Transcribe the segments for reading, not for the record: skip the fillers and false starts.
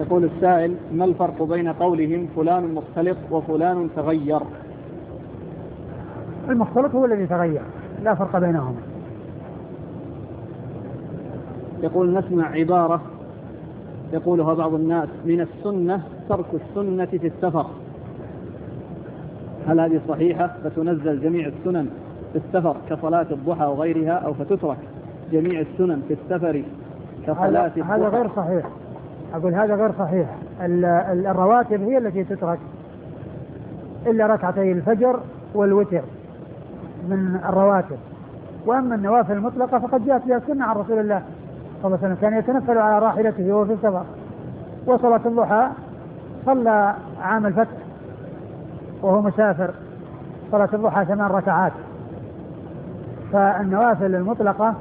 يقول السائل: ما الفرق بين قولهم فلان مختلط وفلان تغير؟ المختلط هو الذي تغير، لا فرق بينهما. يقول: نسمع عبارة يقولها بعض الناس: من السنة ترك السنة في السفر، هل هذه صحيحة؟ فتنزل جميع السنن في السفر كصلاة الضحى وغيرها، أو فتترك جميع السنن في السفر كصلاة الضحى؟ هذا غير صحيح. أقول هذا غير صحيح. الرواتب هي التي تترك إلا ركعتي الفجر والوتر من الرواتب، وأما النوافل المطلقة فقد جاءت بها السنة عن رسول الله صلى الله عليه وسلم، كان يتنفل على راحلته وهو في السفر. وصلاة الضحى صلى عام الفتح وهو مسافر صلاة الضحى 8 ركعات. فالنوافل المطلقة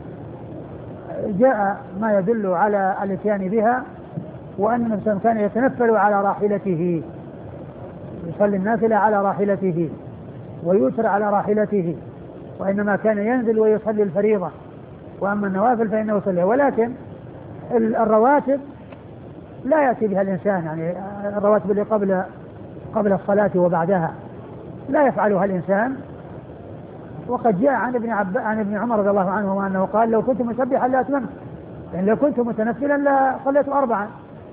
جاء ما يدل على الاتيان بها، وأن النبي كان يتنفل على راحلته، يصلي النافلة على راحلته ويوتر على راحلته، وإنما كان ينزل ويصلي الفريضة، وأما النوافل فإنه يصلي. ولكن الرواتب لا يأتي بها الإنسان، يعني الرواتب اللي قبل الصلاة وبعدها لا يفعلها الإنسان. وقد جاء عن ابن عمر رضي الله عنه أنه قال: لو كنت مسبحا لا أتممت، يعني لو كنت متنفلا لا صليت 4.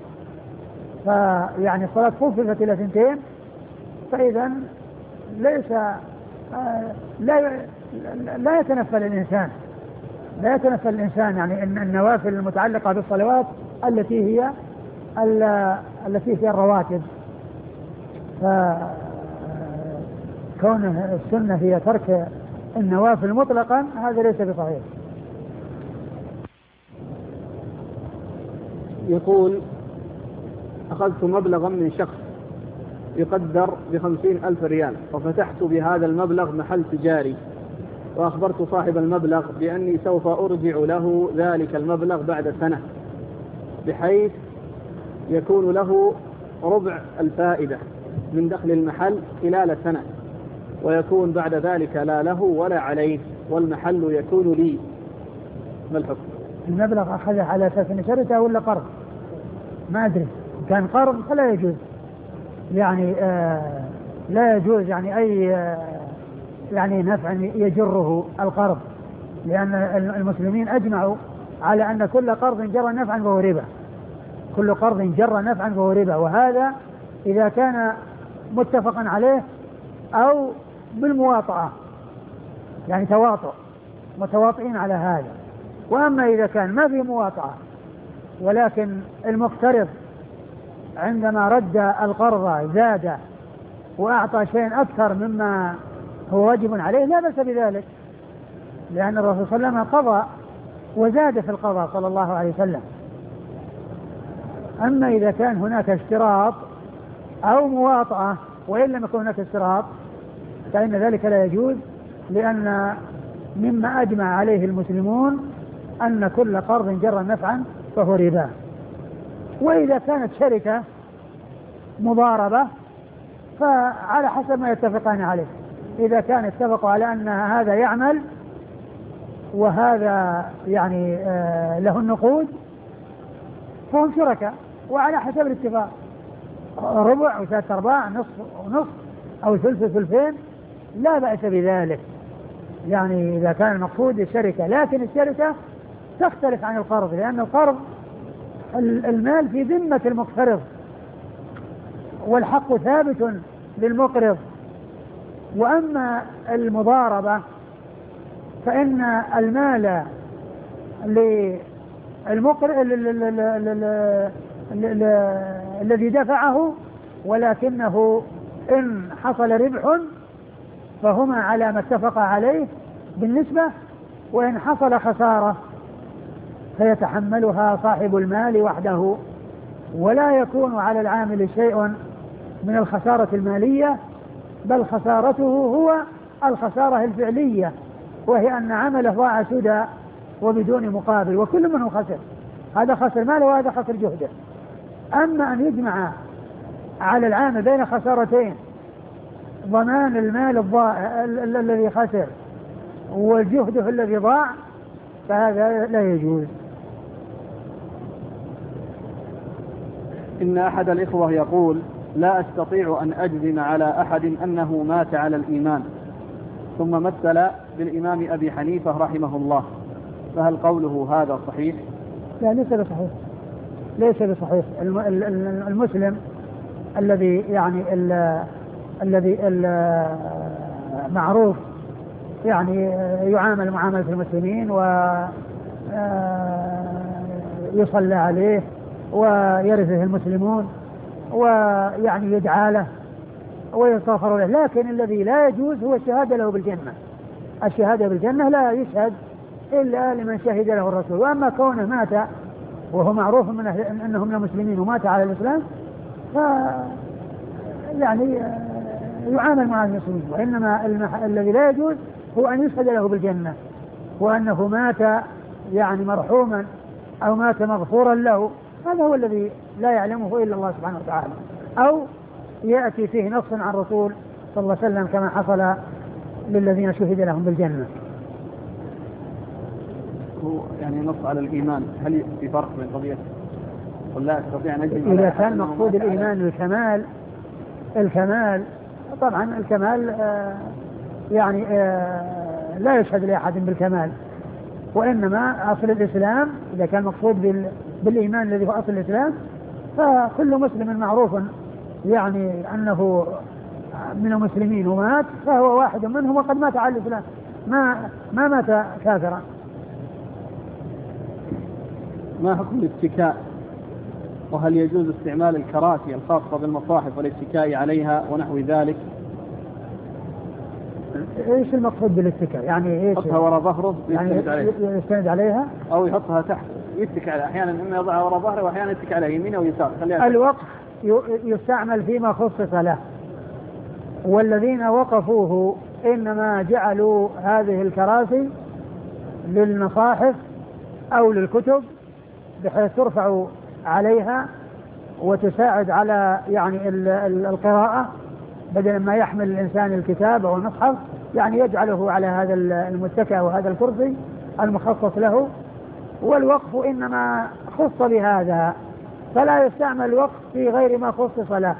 فيعني الصلاة خففت إلى 2، فإذا ليس لا يتنفل الإنسان، يعني إن النوافل المتعلقة بالصلوات التي هي الرواتب. فكون السنة هي ترك النوافل مطلقا هذا ليس بصحيح. يقول: أخذت مبلغا من شخص يقدر ب50,000 ريال، وفتحت بهذا المبلغ محل تجاري، وأخبرت صاحب المبلغ بأني سوف أرجع له ذلك المبلغ بعد سنة، بحيث يكون له ربع الفائدة من دخل المحل خلال سنة، ويكون بعد ذلك لا له ولا عليه، والمحل يكون لي، ما الحكم؟ المبلغ أخذه على أساس أن شركة ولا قرض؟ ما أدري. كان قرض فلا يجوز، يعني لا يجوز يعني أي يعني نفع يجره القرض، لأن المسلمين أجمعوا على أن كل قرض جرى نفعا فهو ربا، كل قرض جرى نفعا فهو ربا. وهذا إذا كان متفقا عليه أو بالمواطأة، يعني متواطئين على هذا. وأما إذا كان ما في مواطأة ولكن المقترض عندما رد القرض زاد وأعطى شيء أكثر مما هو واجب عليه لا بأس بذلك، لأن الرسول صلى الله عليه وسلم قضى وزاد في القضاء صلى الله عليه وسلم. أما إذا كان هناك اشتراط أو مواطأة وإن لم يكن هناك اشتراط فإن ذلك لا يجوز، لأن مما أجمع عليه المسلمون أن كل قرض جر نفعا فهو ربا. وإذا كانت شركة مضاربة فعلى حسب ما يتفقان عليه، إذا كان اتفقوا على أن هذا يعمل وهذا يعني له النقود فهم شركاء، وعلى حسب الاتفاق ربع وثلاثة أرباع نصف ونصف أو ثلث ثلثين لا بأس بذلك، يعني إذا كان المقصود الشركة. لكن الشركة تختلف عن القرض، لأن القرض المال في ذمة المقترض والحق ثابت للمقرض. وأما المضاربة فإن المال الذي دفعه، ولكنه إن حصل ربح فهما على ما اتفق عليه بالنسبة، وإن حصل خسارة فيتحملها صاحب المال وحده، ولا يكون على العامل شيء من الخسارة المالية، بل خسارته هو الخسارة الفعلية، وهي أن عمله ضاع سدى وبدون مقابل، وكل منه خسر، هذا خسر ماله وهذا خسر جهده. أما أن يجمع على العامل بين خسارتين، ضمان المال الذي خسر وجهده الذي ضاع، فهذا لا يجوز. إن أحد الإخوة يقول: لا أستطيع أن أجزم على أحد أنه مات على الإيمان، ثم مثل بالإمام أبي حنيفة رحمه الله، فهل قوله هذا صحيح؟ لا، ليس بصحيح، ليس بصحيح. المسلم الذي يعني الذي معروف يعني يعامل معاملة المسلمين ويصلى عليه ويرثه المسلمون ويعني يدعى له ويستغفر له، لكن الذي لا يجوز هو الشهادة له بالجنة. الشهادة بالجنة لا يشهد إلا لمن شهد له الرسول. وأما كونه مات وهو معروف من أنهم من المسلمين ومات على الإسلام ف يعني يعامل مع المسلمين. وإنما الذي لا يجوز هو أن يشهد له بالجنة، وأنه مات يعني مرحوما أو مات مغفورا له، هذا هو الذي لا يعلمه إلا الله سبحانه وتعالى، أو يأتي فيه نص عن الرسول صلى الله عليه وسلم كما حصل للذين شهد لهم بالجنة. يعني نص على الإيمان، هل في فرق بين قضية ولا أستطيع أن أجزم؟ إذا كان مقصود الإيمان الكمال طبعا الكمال يعني لا يشهد لأحد بالكمال، وإنما أصل الإسلام إذا كان مقصود بالإيمان الذي هو أصل الإسلام، فكل مسلم معروف يعني أنه من المسلمين ومات فهو واحد منهم وقد مات على الإسلام، ما مات كافرا. ما حكم الاتكاء؟ وهل يجوز استعمال الكراسي الخاصة بالمصاحف والاتكاء عليها ونحو ذلك؟ ايش المقصود بالاتكاء؟ يعني ايش؟ يحطها وراء ظهره يعني يستند عليها او يحطها تحت يتكئ عليها، احيانا اما يضعها وراء ظهره واحيانا يتكئ عليها يمين او يسار. الوقف يستعمل فيما خصص له، والذين وقفوه انما جعلوا هذه الكراسي للمصاحف او للكتب بحيث ترفع عليها وتساعد على يعني القراءة، بدل ما يحمل الإنسان الكتاب أو المصحف يعني يجعله على هذا المتكئ وهذا الكرسي المخصص له. والوقف إنما خص بهذا، فلا يستعمل الوقف في غير ما خصص له.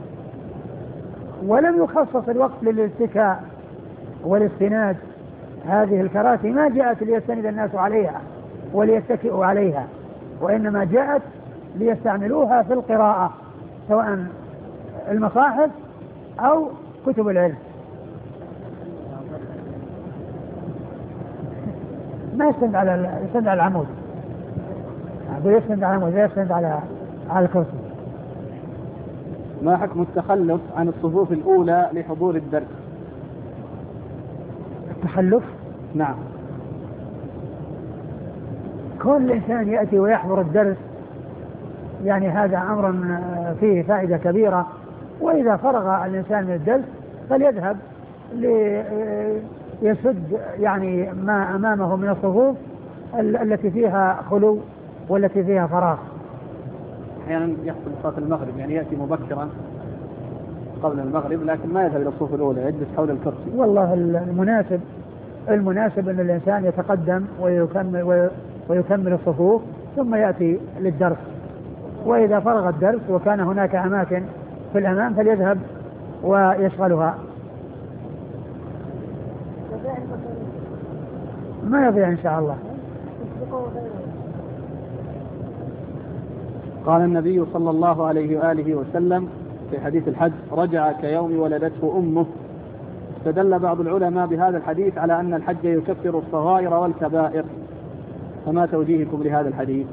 ولم يخصص الوقف للاتكاء والاستناد، هذه الكراسي ما جاءت ليستند الناس عليها وليتكئوا عليها، وإنما جاءت ليستعملوها في القراءة سواء المصاحف أو كتب العلم. ما يستند على العمود، يستند على العمود، يستند على الكرسي. ما حكم التخلف عن الصفوف الأولى لحضور الدرس؟ التخلف؟ نعم، كل إنسان يأتي ويحضر الدرس يعني هذا أمر فيه فائدة كبيرة، وإذا فرغ الإنسان من الدرس فليذهب ليسد يعني ما أمامه من الصفوف التي فيها خلو والتي فيها فراغ. أحيانا يحصل صلاة المغرب يعني يأتي مبكرا قبل المغرب لكن ما يذهب إلى الصفوف الأولى، يجلس حول الكرسي. والله المناسب أن الإنسان يتقدم ويكمل الصفوف ثم يأتي للدرس، وإذا فرغ الدرس وكان هناك أماكن في الأمام فليذهب ويشغلها. ما يضيع إن شاء الله. قال النبي صلى الله عليه وآله وسلم في حديث الحج: رجع كيوم ولدته أمه. استدل بعض العلماء بهذا الحديث على أن الحج يكفر الصغائر والكبائر، فما توجيهكم لهذا الحديث؟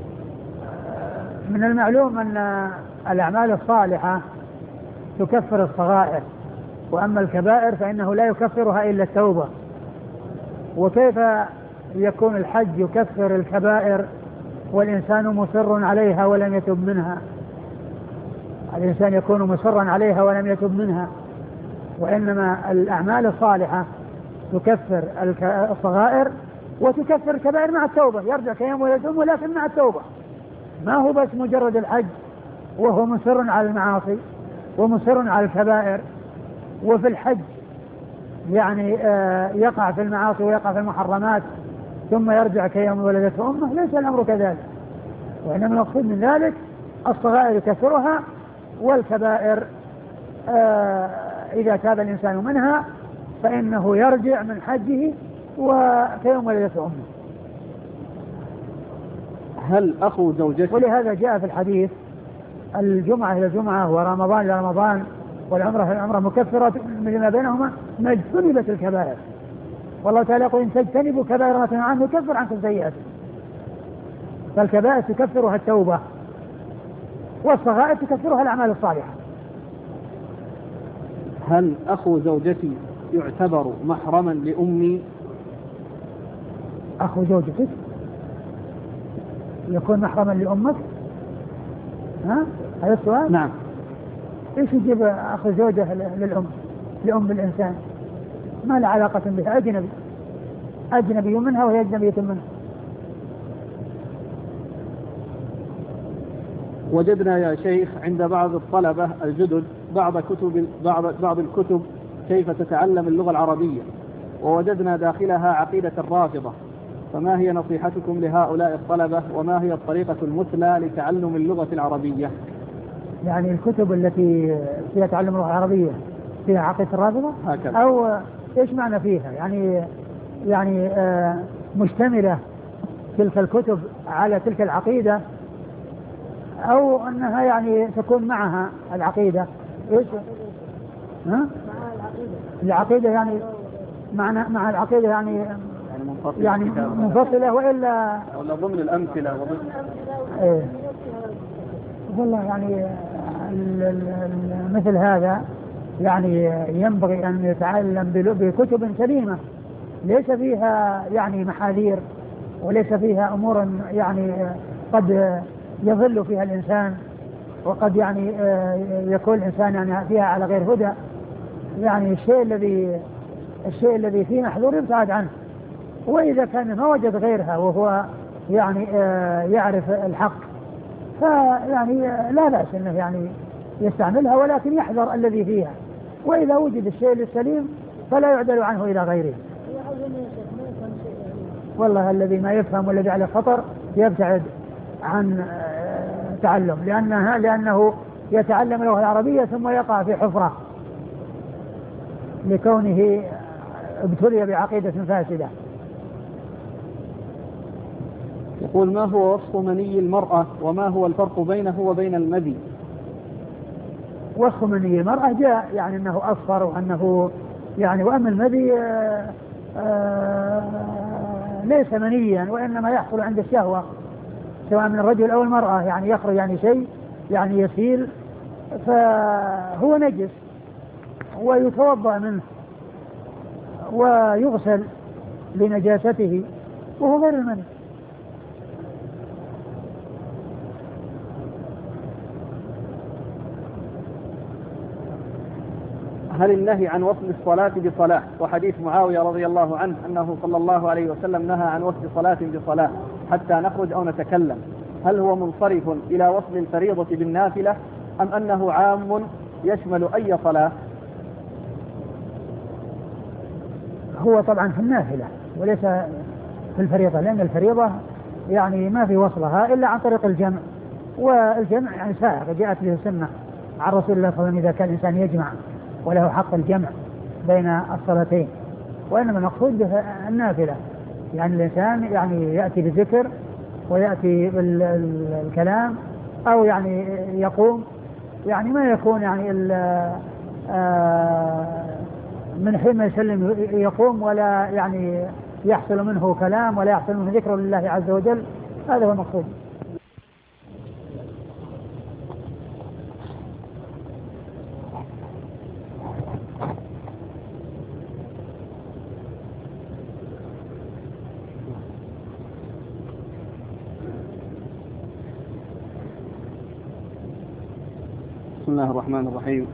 من المعلوم أن الأعمال الصالحة تكفر الصغائر، وأما الكبائر فإنه لا يكفرها إلا التوبة. وكيف يكون الحج يكفر الكبائر والإنسان مصر عليها ولم يتب منها؟ الإنسان يكون مصرا عليها ولم يتب منها، وإنما الأعمال الصالحة تكفر الصغائر وتكفر الكبائر مع التوبة. يرجع كيوم ولدته ولكن مع التوبة، ما هو بس مجرد الحج وهو مصر على المعاصي ومصر على الكبائر، وفي الحج يعني يقع في المعاصي ويقع في المحرمات ثم يرجع كيوم ولدته أمه. ليس الأمر كذلك، وإنما المقصود من ذلك الصغائر يكفرها، والكبائر إذا تاب الإنسان منها فإنه يرجع من حجه وكيوم ولدته أمه. هل أخو زوجته؟ ولهذا جاء في الحديث الجمعة إلى الجمعة ورمضان إلى رمضان والعمرة إلى العمرة مكفرة لما بينهما ما اجتنبت الكبائر. والله تعالى يقول إن تجتنبوا كبائر ما تنهون عنه يكفر عنكم سيئاتكم. فالكبائر تكفرها التوبة، والصغائر تكفرها الأعمال الصالحة. هل أخو زوجتي يعتبر محرما لأمي؟ أخو زوجتك يكون محرما لأمك؟ ها؟ هذا السؤال؟ نعم. إيش يجيب أخو زوجة للأم، لأم الإنسان؟ ما له علاقة بها، أجنبي منها وهي أجنبية منه. وجدنا يا شيخ عند بعض الطلبة الجدد بعض الكتب كيف تتعلم اللغة العربية، ووجدنا داخلها عقيدة الرافضة، فما هي نصيحتكم لهؤلاء الطلبة، وما هي الطريقة المثلى لتعلم اللغة العربية؟ يعني الكتب التي فيها تعلم اللغة العربية فيها عقيدة الرافضة؟ هكذا. أو إيش معنى فيها؟ يعني مشتملة تلك الكتب على تلك العقيدة، أو أنها يعني تكون معها العقيدة؟ إيش؟ ها؟ العقيدة يعني مع العقيدة يعني منفصلة ولا ضمن الأمثلة إيه. والله يعني مثل هذا يعني ينبغي أن يتعلم بكتب سليمة ليس فيها يعني محاذير، وليس فيها أمور يعني قد يضل فيها الإنسان، وقد يعني يكون الإنسان يعني فيها على غير هدى. يعني الشيء الذي فيه محذور يبتعد عنه، وإذا كان ما وجد غيرها وهو يعني يعرف الحق فيعني لا بأس انه يعني يستعملها، ولكن يحذر الذي فيها، وإذا وجد الشيء السليم فلا يعدل عنه إلى غيره. والله الذي ما يفهم والذي على خطر يبتعد عن تعلم، لأنه يتعلم اللغة العربية ثم يقع في حفرة لكونه ابتلي بعقيدة فاسدة. يقول: ما هو وصف مني المرأة، وما هو الفرق بينه وبين المذي؟ وصف مني المرأة جاء يعني أنه أصفر، وأنه يعني وأما المذي ليس منيا، وإنما يحصل عند الشهوة سواء من الرجل أو المرأة، يعني يخرج يعني شيء يعني يسيل، فهو نجس ويتوضأ منه ويغسل لنجاسته وهو غير المني. هل النهي عن وصل الصلاة بصلاة وحديث معاوية رضي الله عنه أنه صلى الله عليه وسلم نهى عن وصل صلاة بصلاة حتى نخرج أو نتكلم، هل هو منصرف إلى وصل الفريضة بالنافلة، أم أنه عام يشمل أي صلاة؟ هو طبعا في النافلة وليس في الفريضة، لأن الفريضة يعني ما في وصلها إلا عن طريق الجمع، والجمع يعني سائغ جاءت به السنة عن رسول الله صلى الله عليه وسلم إذا كان الإنسان يجمع وله حق الجمع بين الصلاتين. وإنما المقصود به النافلة، يعني الإنسان يعني يأتي بالذكر ويأتي بالكلام، أو يعني يقوم يعني ما يكون يعني من حين ما يسلم يقوم ولا يعني يحصل منه كلام ولا يحصل منه ذكر لله عز وجل، هذا هو المقصود. بسم الله الرحمن الرحيم.